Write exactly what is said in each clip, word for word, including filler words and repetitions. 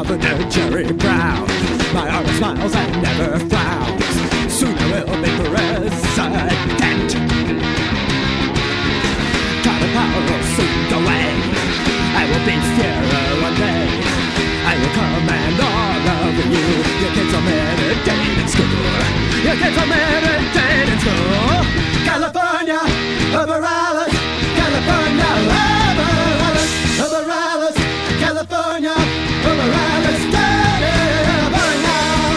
Governor Jerry Brown. My arm smiles and never frowns. Soon I will be president. Colin Powell will soon go away. I will be here one day. I will command all of you. Your kids are meditating in school. Your kids are meditating in school. California, over Alice. California, over Alice. Over Alice. California, over Alice. California.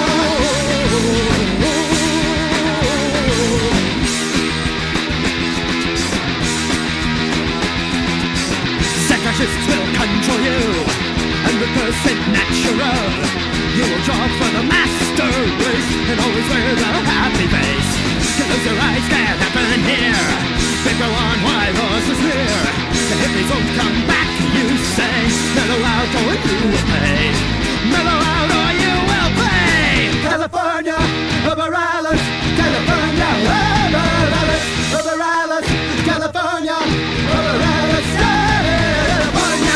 Separatists will control you. one hundred percent natural. You will draw for the master race and always wear the happy face. Close your eyes, can't happen here. They go on while horses near. The hippies won't come back, you say. Mellow out or you will pay. Mellow out or you will pay. California, over Alice. California, over Alice. Over Alice. California, over Alice. California.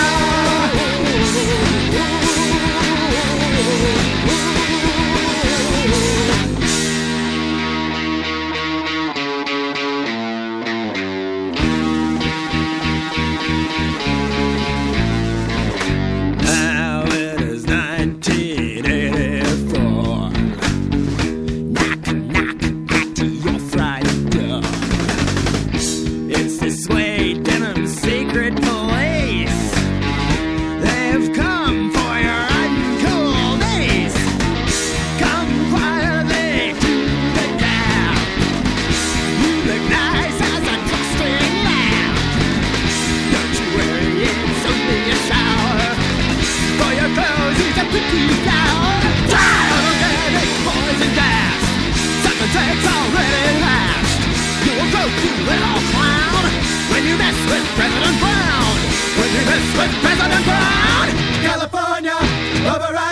Now it is nineteen eighty-four. Knock, knock at your front door. It's the Suede Denim Secret Police. They've come for your uncool days. Come quietly to the town. You look nice as a trusting lamb. Don't you worry, it's only a shower. For your clothes, use a pretty flower. Organic poison gas. Second takes already last. You'll go to little clown when you mess with President Brown. When you mess with President Brown. California, over